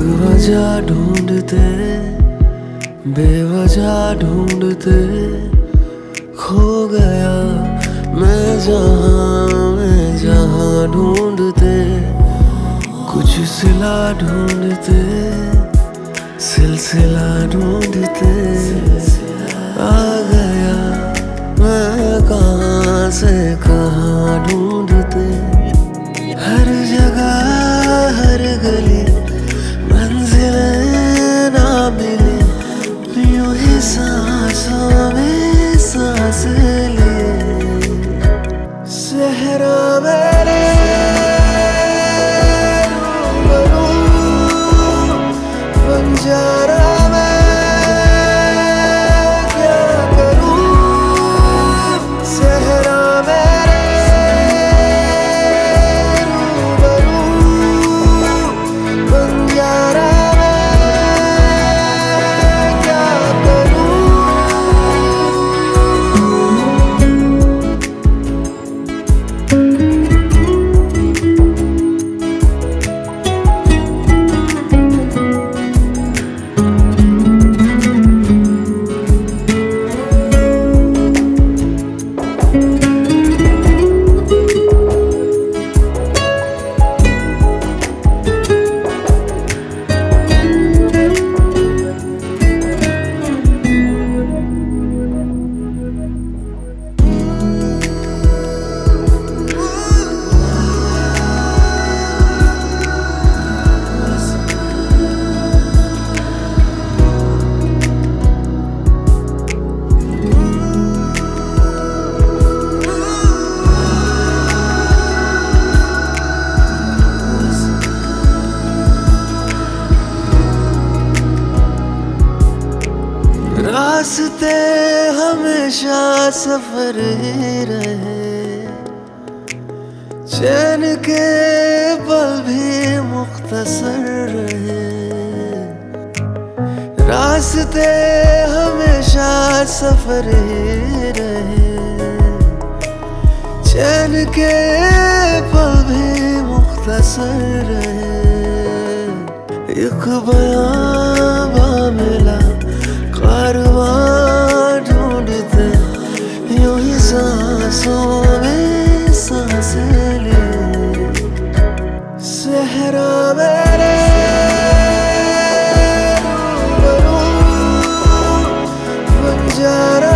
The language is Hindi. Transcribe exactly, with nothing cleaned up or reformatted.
वजह ढूंढते बेवजह ढूंढते खो गया मैं जहां मैं जहां ढूंढते कुछ सिला ढूंढते सिलसिला ढूंढते आ गया मैं कहां से कहां ढूंढते हर जगह हर गली मंजिलें ना मिले यूं ही सांसों में सांस लिए सहरा मेरे रूबरू बंजारा मैं क्या करूं सहरा मेरे रूबरू बंजारा रास्ते हमेशा सफर ही रहे चैन के पल भी मुख्तसर रहे रास्ते हमेशा सफर ही रहे चैन के पल भी मुख्तसर रहे एक बयां बा मिला कारवां ढूंढते यूं ही सांसों में सांस लिए सहरा मेरे रूबरू बंजारा